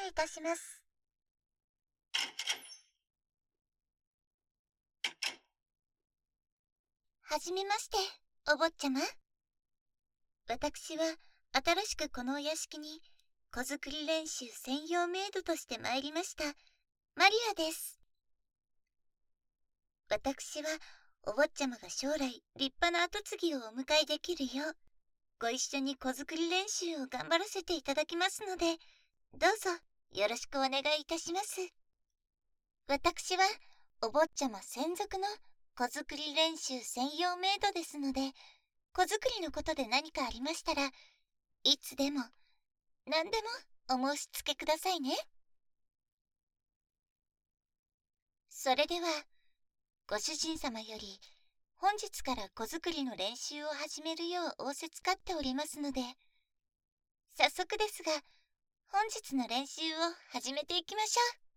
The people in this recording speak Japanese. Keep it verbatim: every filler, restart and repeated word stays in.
いたします。はじめまして、お坊ちゃま。私は新しくこのお屋敷に子作り練習専用メイドとして参りましたマリアです。私はお坊ちゃまが将来立派な跡継ぎをお迎えできるようご一緒に子作り練習を頑張らせていただきますので、どうぞよろしくお願いいたします。私はお坊ちゃま専属の子作り練習専用メイドですので、子作りのことで何かありましたらいつでも何でもお申し付けくださいね。それではご主人様より本日から子作りの練習を始めるよう仰せつかっておりますので、早速ですが本日の練習を始めていきましょう。